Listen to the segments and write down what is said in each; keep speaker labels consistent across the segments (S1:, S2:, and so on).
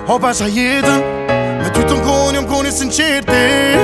S1: passa jeden met u ton kon is sincerte.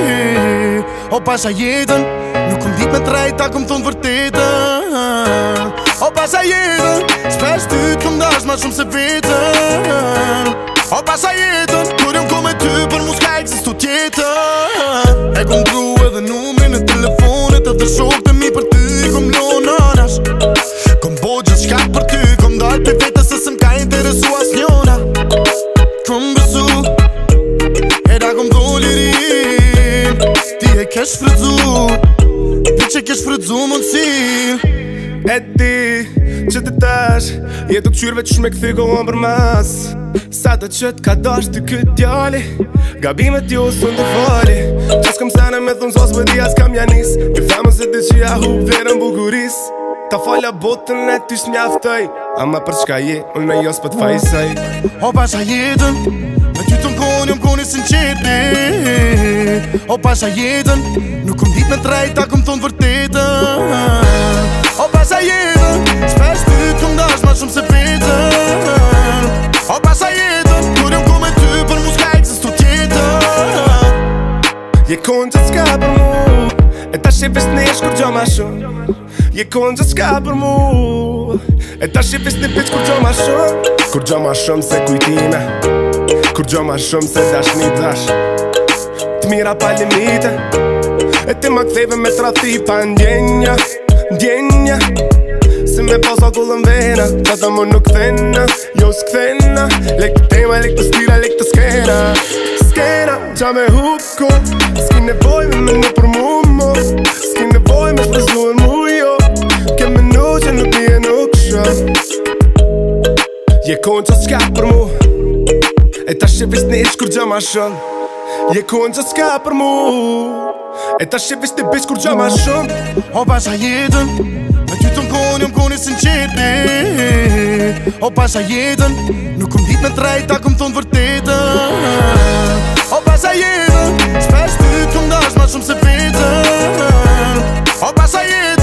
S1: Passa jeden nu kom dit met rijta komt onverteten. Passa jeden spijst uit kom daar maar soms ze weten. Passa jeden kom met u per moest kijken ze stoot jeten. Hij komt broer de noem in de telefoon het er zoekt en mi per tu kom lonanas. Kom boodjes schat per tu kom daar te weten ze sem ka interesua snjona. Kom bezoek en daar komt dolierin. Die cash voor zo bitch cash voor zo mon ziel.
S2: Eddie, që të tash jetu këqyrve që shme këthygohon për mas. Sa të që t'ka dash të këtë djali gabimet jo së në të fali. Qas kom sene me thunë sos për di as kam janis. I femën se ti që ja hup verën bukuris. Ta falja botën e ty s'mjaftoj ama për çka je, unë e jos për t'fajsaj.
S1: Passa jeden met u ton kon is sincerte. Passa jeden nu kom dit met rijta komt onverteten. Passa jeden spijst uit kom daar maar soms ze weten. Passa jeden kom met u per moest kijken ze stoot jeten.
S2: Je kon që s'ka për mu e ta shqipis nesh kur gjo ma shumë. Je kon që s'ka për mu e ta shqipis një bitch kur gjo ma shumë. Kur gjo ma shumë se kujtime, kur gjo ma shumë se dashni dash. T'mira pa limite e ti ma ktheve me trati pa ndjenja. Ndjenja se me posa kullën vena qata më nuk thena, jo s'kthena. Lek të tema, lek të stira, lek të skena. Skena, qa me huko s'ki nevoj me menu për mu mo. S'ki nevoj me shprezuën mu jo. Ke menu që nuk bje nuk shë. Je kon që s'ka për mu e ta shqipis nish kur gjo ma shumë. Je kon që s'ka për mu e ta shqipis një bitch kur gjo ma shumë.
S1: Passa jeden met u ton kon is sincerte. Passa jeden nu kom dit met rijta komt onverteten. Passa jeden spijst uit kom daar maar soms ze weten. Passa jeden